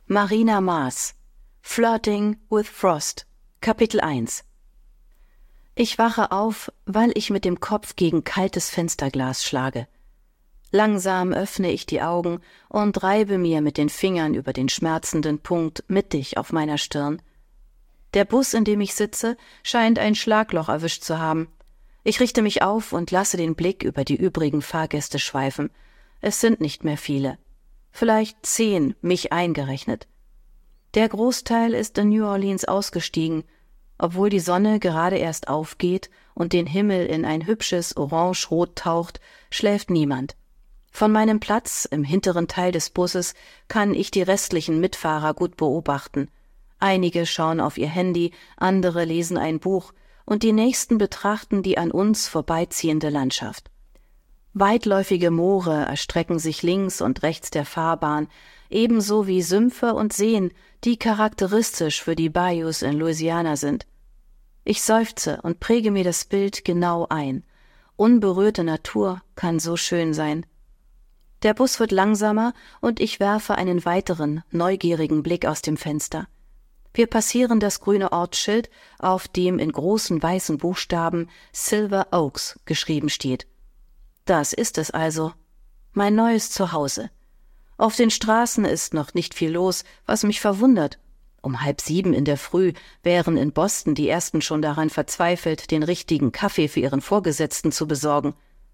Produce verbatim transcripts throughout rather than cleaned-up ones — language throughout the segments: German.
Marina Mars. Flirting with Frost. Kapitel eins. Ich wache auf, weil ich mit dem Kopf gegen kaltes Fensterglas schlage. Langsam öffne ich die Augen und reibe mir mit den Fingern über den schmerzenden Punkt mittig auf meiner Stirn. Der Bus, in dem ich sitze, scheint ein Schlagloch erwischt zu haben. Ich richte mich auf und lasse den Blick über die übrigen Fahrgäste schweifen. Es sind nicht mehr viele. Vielleicht zehn, mich eingerechnet. Der Großteil ist in New Orleans ausgestiegen, obwohl die Sonne gerade erst aufgeht und den Himmel in ein hübsches Orange-Rot taucht, schläft niemand. Von meinem Platz im hinteren Teil des Busses kann ich die restlichen Mitfahrer gut beobachten. Einige schauen auf ihr Handy, andere lesen ein Buch und die nächsten betrachten die an uns vorbeiziehende Landschaft. Weitläufige Moore erstrecken sich links und rechts der Fahrbahn, ebenso wie Sümpfe und Seen, die charakteristisch für die Bayous in Louisiana sind. Ich seufze und präge mir das Bild genau ein. Unberührte Natur kann so schön sein. Der Bus wird langsamer und ich werfe einen weiteren, neugierigen Blick aus dem Fenster. Wir passieren das grüne Ortsschild, auf dem in großen weißen Buchstaben Silver Oaks geschrieben steht. Das ist es also. Mein neues Zuhause. Auf den Straßen ist noch nicht viel los, was mich verwundert. Um halb sieben in der Früh wären in Boston die Ersten schon daran verzweifelt, den richtigen Kaffee für ihren Vorgesetzten zu besorgen.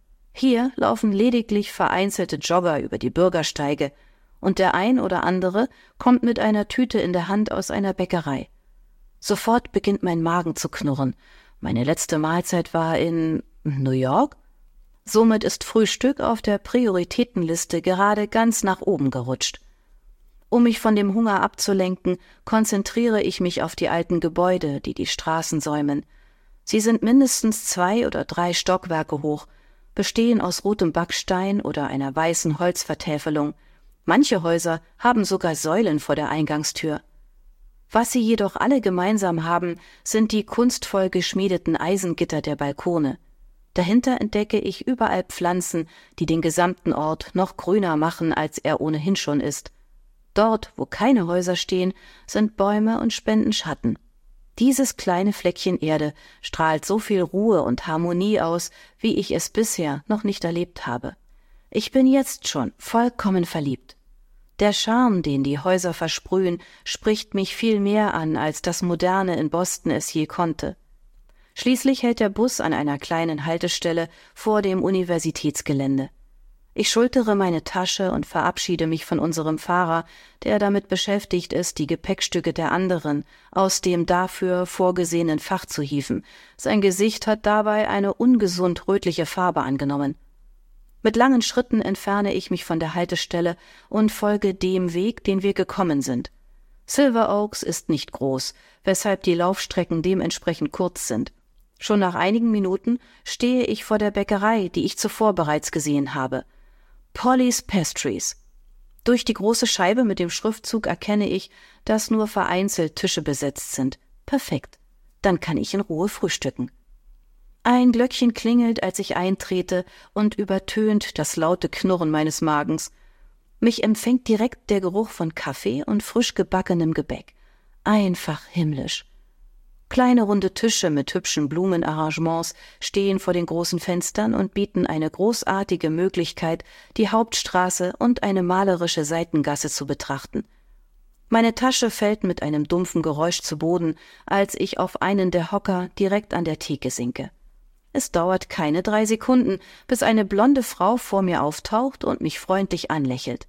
Hier laufen lediglich vereinzelte Jogger über die Bürgersteige und der ein oder andere kommt mit einer Tüte in der Hand aus einer Bäckerei. Sofort beginnt mein Magen zu knurren. Meine letzte Mahlzeit war in New York? Somit ist Frühstück auf der Prioritätenliste gerade ganz nach oben gerutscht. Um mich von dem Hunger abzulenken, konzentriere ich mich auf die alten Gebäude, die die Straßen säumen. Sie sind mindestens zwei oder drei Stockwerke hoch, bestehen aus rotem Backstein oder einer weißen Holzvertäfelung. Manche Häuser haben sogar Säulen vor der Eingangstür. Was sie jedoch alle gemeinsam haben, sind die kunstvoll geschmiedeten Eisengitter der Balkone. Dahinter entdecke ich überall Pflanzen, die den gesamten Ort noch grüner machen, als er ohnehin schon ist. Dort, wo keine Häuser stehen, sind Bäume und spenden Schatten. Dieses kleine Fleckchen Erde strahlt so viel Ruhe und Harmonie aus, wie ich es bisher noch nicht erlebt habe. Ich bin jetzt schon vollkommen verliebt. Der Charme, den die Häuser versprühen, spricht mich viel mehr an, als das Moderne in Boston es je konnte. Schließlich hält der Bus an einer kleinen Haltestelle vor dem Universitätsgelände. Ich schultere meine Tasche und verabschiede mich von unserem Fahrer, der damit beschäftigt ist, die Gepäckstücke der anderen aus dem dafür vorgesehenen Fach zu hieven. Sein Gesicht hat dabei eine ungesund rötliche Farbe angenommen. Mit langen Schritten entferne ich mich von der Haltestelle und folge dem Weg, den wir gekommen sind. Silver Oaks ist nicht groß, weshalb die Laufstrecken dementsprechend kurz sind. Schon nach einigen Minuten stehe ich vor der Bäckerei, die ich zuvor bereits gesehen habe. Polly's Pastries. Durch die große Scheibe mit dem Schriftzug erkenne ich, dass nur vereinzelt Tische besetzt sind. Perfekt. Dann kann ich in Ruhe frühstücken. Ein Glöckchen klingelt, als ich eintrete und übertönt das laute Knurren meines Magens. Mich empfängt direkt der Geruch von Kaffee und frisch gebackenem Gebäck. Einfach himmlisch. Kleine runde Tische mit hübschen Blumenarrangements stehen vor den großen Fenstern und bieten eine großartige Möglichkeit, die Hauptstraße und eine malerische Seitengasse zu betrachten. Meine Tasche fällt mit einem dumpfen Geräusch zu Boden, als ich auf einen der Hocker direkt an der Theke sinke. Es dauert keine drei Sekunden, bis eine blonde Frau vor mir auftaucht und mich freundlich anlächelt.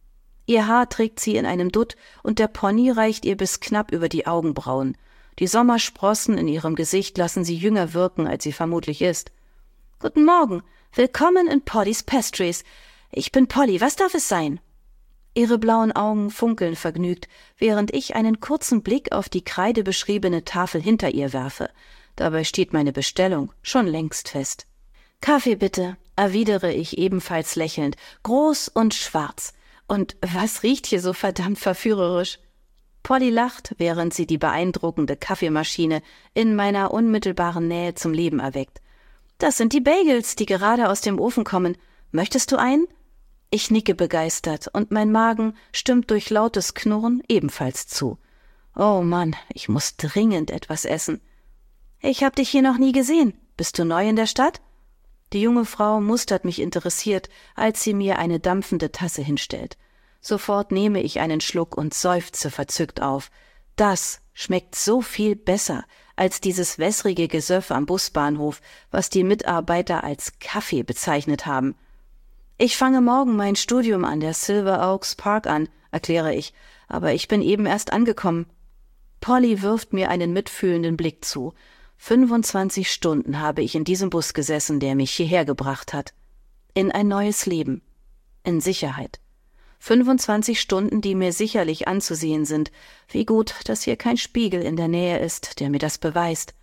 Ihr Haar trägt sie in einem Dutt und der Pony reicht ihr bis knapp über die Augenbrauen. Die Sommersprossen in ihrem Gesicht lassen sie jünger wirken, als sie vermutlich ist. »Guten Morgen, willkommen in Polly's Pastries. Ich bin Polly, was darf es sein?« Ihre blauen Augen funkeln vergnügt, während ich einen kurzen Blick auf die kreidebeschriebene Tafel hinter ihr werfe. Dabei steht meine Bestellung schon längst fest. »Kaffee bitte«, erwidere ich ebenfalls lächelnd, »groß und schwarz. Und was riecht hier so verdammt verführerisch?« Polly lacht, während sie die beeindruckende Kaffeemaschine in meiner unmittelbaren Nähe zum Leben erweckt. »Das sind die Bagels, die gerade aus dem Ofen kommen. Möchtest du einen?« Ich nicke begeistert und mein Magen stimmt durch lautes Knurren ebenfalls zu. Oh Mann, ich muss dringend etwas essen. Ich hab dich hier noch nie gesehen. Bist du neu in der Stadt? Die junge Frau mustert mich interessiert, als sie mir eine dampfende Tasse hinstellt. Sofort nehme ich einen Schluck und seufze verzückt auf. Das schmeckt so viel besser als dieses wässrige Gesöff am Busbahnhof, was die Mitarbeiter als Kaffee bezeichnet haben. Ich fange morgen mein Studium an der Silver Oaks Park an, erkläre ich, aber ich bin eben erst angekommen. Polly wirft mir einen mitfühlenden Blick zu. fünfundzwanzig Stunden habe ich in diesem Bus gesessen, der mich hierher gebracht hat. In ein neues Leben. In Sicherheit. fünfundzwanzig Stunden, die mir sicherlich anzusehen sind. Wie gut, dass hier kein Spiegel in der Nähe ist, der mir das beweist.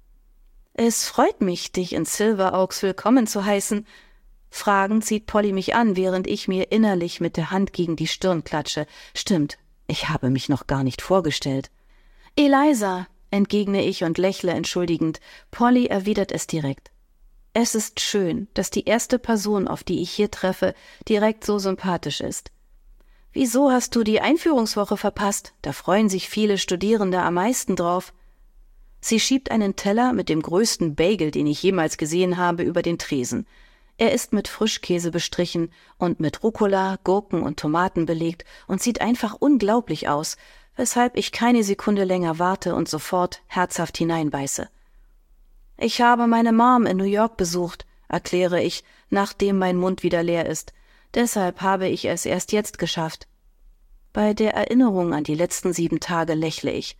Es freut mich, dich in Silver Oaks willkommen zu heißen. Fragend sieht Polly mich an, während ich mir innerlich mit der Hand gegen die Stirn klatsche. Stimmt, ich habe mich noch gar nicht vorgestellt. Eliza, entgegne ich und lächle entschuldigend. Polly erwidert es direkt. Es ist schön, dass die erste Person, auf die ich hier treffe, direkt so sympathisch ist. Wieso hast du die Einführungswoche verpasst? Da freuen sich viele Studierende am meisten drauf. Sie schiebt einen Teller mit dem größten Bagel, den ich jemals gesehen habe, über den Tresen. Er ist mit Frischkäse bestrichen und mit Rucola, Gurken und Tomaten belegt und sieht einfach unglaublich aus, weshalb ich keine Sekunde länger warte und sofort herzhaft hineinbeiße. Ich habe meine Mom in New York besucht, erkläre ich, nachdem mein Mund wieder leer ist. Deshalb habe ich es erst jetzt geschafft. Bei der Erinnerung an die letzten sieben Tage lächle ich.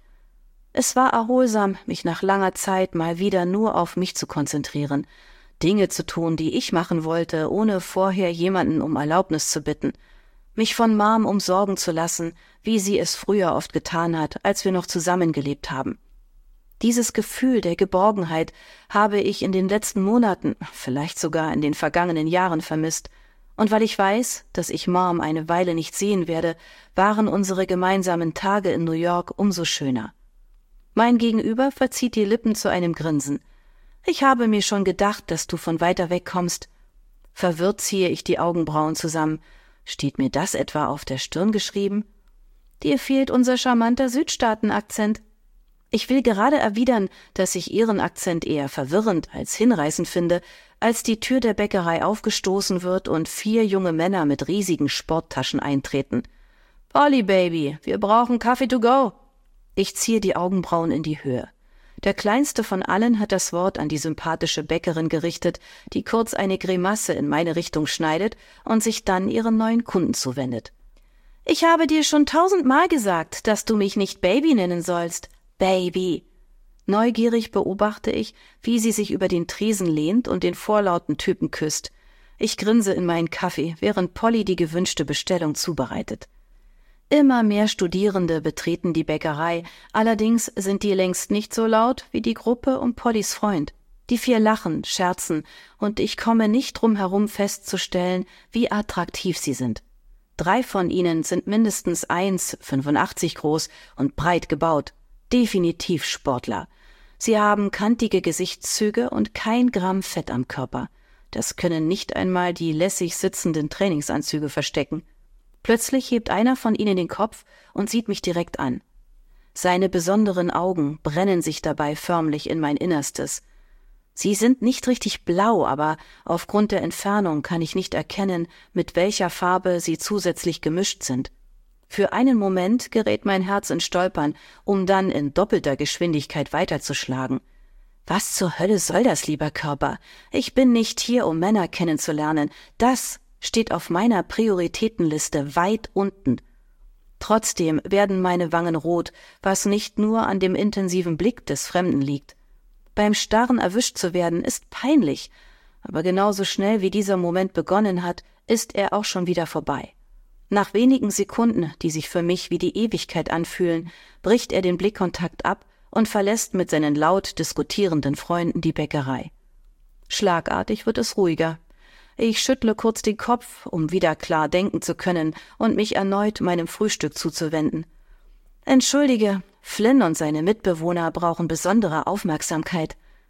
Es war erholsam, mich nach langer Zeit mal wieder nur auf mich zu konzentrieren, Dinge zu tun, die ich machen wollte, ohne vorher jemanden um Erlaubnis zu bitten, mich von Mom umsorgen zu lassen, wie sie es früher oft getan hat, als wir noch zusammengelebt haben. Dieses Gefühl der Geborgenheit habe ich in den letzten Monaten, vielleicht sogar in den vergangenen Jahren vermisst, und weil ich weiß, dass ich Mom eine Weile nicht sehen werde, waren unsere gemeinsamen Tage in New York umso schöner. Mein Gegenüber verzieht die Lippen zu einem Grinsen. Ich habe mir schon gedacht, dass du von weiter weg kommst. Verwirrt ziehe ich die Augenbrauen zusammen. Steht mir das etwa auf der Stirn geschrieben? Dir fehlt unser charmanter Südstaaten-Akzent. Ich will gerade erwidern, dass ich ihren Akzent eher verwirrend als hinreißend finde, als die Tür der Bäckerei aufgestoßen wird und vier junge Männer mit riesigen Sporttaschen eintreten. »Polly, Baby, wir brauchen Kaffee to go!« Ich ziehe die Augenbrauen in die Höhe. Der kleinste von allen hat das Wort an die sympathische Bäckerin gerichtet, die kurz eine Grimasse in meine Richtung schneidet und sich dann ihren neuen Kunden zuwendet. »Ich habe dir schon tausendmal gesagt, dass du mich nicht Baby nennen sollst. Baby!« Neugierig beobachte ich, wie sie sich über den Tresen lehnt und den vorlauten Typen küsst. Ich grinse in meinen Kaffee, während Polly die gewünschte Bestellung zubereitet. Immer mehr Studierende betreten die Bäckerei, allerdings sind die längst nicht so laut wie die Gruppe um Pollys Freund. Die vier lachen, scherzen, und ich komme nicht drum herum festzustellen, wie attraktiv sie sind. Drei von ihnen sind mindestens eins Komma fünfundachtzig groß und breit gebaut. Definitiv Sportler. Sie haben kantige Gesichtszüge und kein Gramm Fett am Körper. Das können nicht einmal die lässig sitzenden Trainingsanzüge verstecken. Plötzlich hebt einer von ihnen den Kopf und sieht mich direkt an. Seine besonderen Augen brennen sich dabei förmlich in mein Innerstes. Sie sind nicht richtig blau, aber aufgrund der Entfernung kann ich nicht erkennen, mit welcher Farbe sie zusätzlich gemischt sind. Für einen Moment gerät mein Herz in Stolpern, um dann in doppelter Geschwindigkeit weiterzuschlagen. Was zur Hölle soll das, lieber Körper? Ich bin nicht hier, um Männer kennenzulernen. Das steht auf meiner Prioritätenliste weit unten. Trotzdem werden meine Wangen rot, was nicht nur an dem intensiven Blick des Fremden liegt. Beim Starren erwischt zu werden ist peinlich, aber genauso schnell wie dieser Moment begonnen hat, ist er auch schon wieder vorbei. Nach wenigen Sekunden, die sich für mich wie die Ewigkeit anfühlen, bricht er den Blickkontakt ab und verlässt mit seinen laut diskutierenden Freunden die Bäckerei. Schlagartig wird es ruhiger. Ich schüttle kurz den Kopf, um wieder klar denken zu können und mich erneut meinem Frühstück zuzuwenden. Entschuldige, Flynn und seine Mitbewohner brauchen besondere Aufmerksamkeit.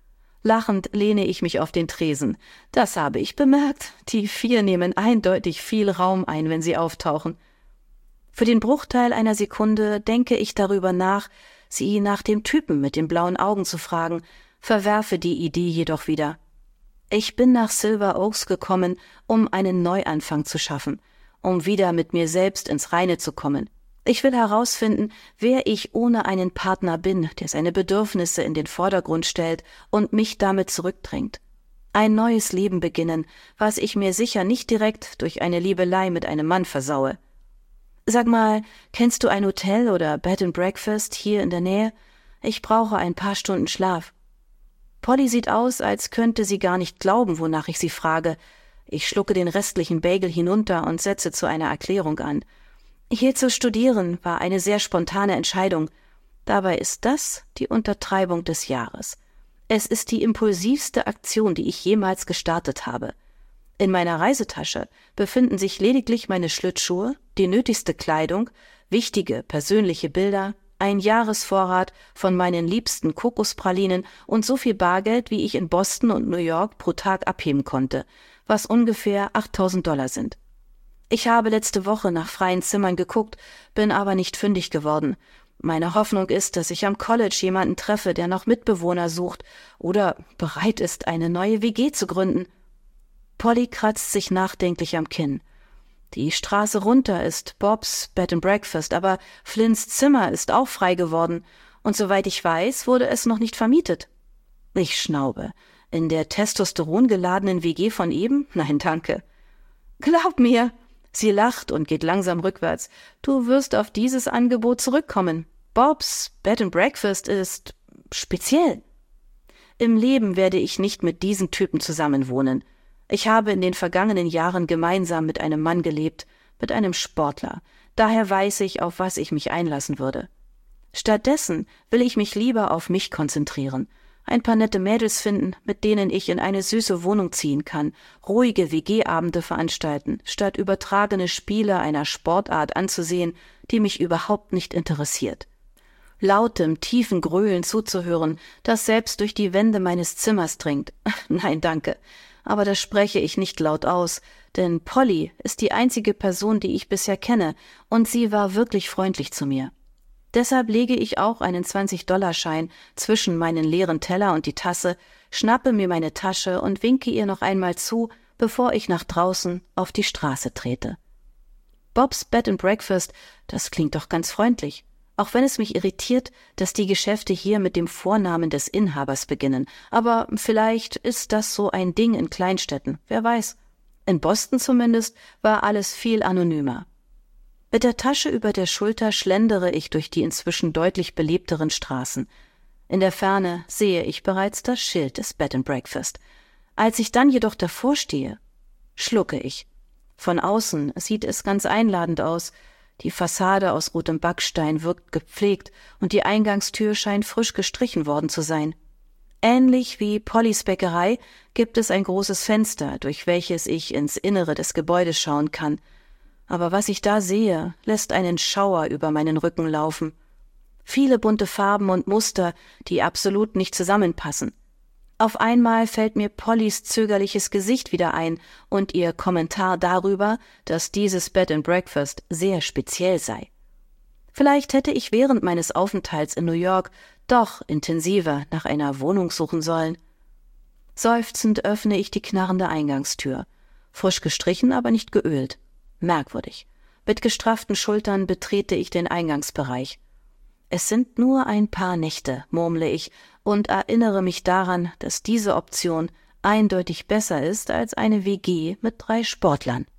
Lachend lehne ich mich auf den Tresen. Das habe ich bemerkt. Die vier nehmen eindeutig viel Raum ein, wenn sie auftauchen. Für den Bruchteil einer Sekunde denke ich darüber nach, sie nach dem Typen mit den blauen Augen zu fragen, verwerfe die Idee jedoch wieder. Ich bin nach Silver Oaks gekommen, um einen Neuanfang zu schaffen, um wieder mit mir selbst ins Reine zu kommen. Ich will herausfinden, wer ich ohne einen Partner bin, der seine Bedürfnisse in den Vordergrund stellt und mich damit zurückdrängt. Ein neues Leben beginnen, was ich mir sicher nicht direkt durch eine Liebelei mit einem Mann versaue. Sag mal, kennst du ein Hotel oder Bed and Breakfast hier in der Nähe? Ich brauche ein paar Stunden Schlaf. Polly sieht aus, als könnte sie gar nicht glauben, wonach ich sie frage. Ich schlucke den restlichen Bagel hinunter und setze zu einer Erklärung an. Hier zu studieren war eine sehr spontane Entscheidung. Dabei ist das die Untertreibung des Jahres. Es ist die impulsivste Aktion, die ich jemals gestartet habe. In meiner Reisetasche befinden sich lediglich meine Schlittschuhe, die nötigste Kleidung, wichtige persönliche Bilder, ein Jahresvorrat von meinen liebsten Kokospralinen und so viel Bargeld, wie ich in Boston und New York pro Tag abheben konnte, was ungefähr achttausend Dollar sind. Ich habe letzte Woche nach freien Zimmern geguckt, bin aber nicht fündig geworden. Meine Hoffnung ist, dass ich am College jemanden treffe, der noch Mitbewohner sucht oder bereit ist, eine neue W G zu gründen. Polly kratzt sich nachdenklich am Kinn. Die Straße runter ist Bobs Bed and Breakfast, aber Flynns Zimmer ist auch frei geworden und soweit ich weiß, wurde es noch nicht vermietet. Ich schnaube. In der testosterongeladenen W G von eben? Nein, danke. Glaub mir! Sie lacht und geht langsam rückwärts. Du wirst auf dieses Angebot zurückkommen. Bobs Bed and Breakfast ist speziell. Im Leben werde ich nicht mit diesen Typen zusammenwohnen. Ich habe in den vergangenen Jahren gemeinsam mit einem Mann gelebt, mit einem Sportler. Daher weiß ich, auf was ich mich einlassen würde. Stattdessen will ich mich lieber auf mich konzentrieren. Ein paar nette Mädels finden, mit denen ich in eine süße Wohnung ziehen kann, ruhige W G-Abende veranstalten, statt übertragene Spiele einer Sportart anzusehen, die mich überhaupt nicht interessiert. Lautem, tiefen Gröhlen zuzuhören, das selbst durch die Wände meines Zimmers dringt. Nein, danke. Aber das spreche ich nicht laut aus, denn Polly ist die einzige Person, die ich bisher kenne, und sie war wirklich freundlich zu mir. Deshalb lege ich auch einen zwanzig-Dollar-Schein zwischen meinen leeren Teller und die Tasse, schnappe mir meine Tasche und winke ihr noch einmal zu, bevor ich nach draußen auf die Straße trete. Bobs Bed and Breakfast, das klingt doch ganz freundlich, auch wenn es mich irritiert, dass die Geschäfte hier mit dem Vornamen des Inhabers beginnen. Aber vielleicht ist das so ein Ding in Kleinstädten, wer weiß. In Boston zumindest war alles viel anonymer. Mit der Tasche über der Schulter schlendere ich durch die inzwischen deutlich belebteren Straßen. In der Ferne sehe ich bereits das Schild des Bed and Breakfast. Als ich dann jedoch davor stehe, schlucke ich. Von außen sieht es ganz einladend aus. Die Fassade aus rotem Backstein wirkt gepflegt und die Eingangstür scheint frisch gestrichen worden zu sein. Ähnlich wie Pollys Bäckerei gibt es ein großes Fenster, durch welches ich ins Innere des Gebäudes schauen kann. Aber was ich da sehe, lässt einen Schauer über meinen Rücken laufen. Viele bunte Farben und Muster, die absolut nicht zusammenpassen. Auf einmal fällt mir Pollys zögerliches Gesicht wieder ein und ihr Kommentar darüber, dass dieses Bed and Breakfast sehr speziell sei. Vielleicht hätte ich während meines Aufenthalts in New York doch intensiver nach einer Wohnung suchen sollen. Seufzend öffne ich die knarrende Eingangstür. Frisch gestrichen, aber nicht geölt. Merkwürdig. Mit gestrafften Schultern betrete ich den Eingangsbereich. Es sind nur ein paar Nächte, murmle ich, und erinnere mich daran, dass diese Option eindeutig besser ist als eine W G mit drei Sportlern.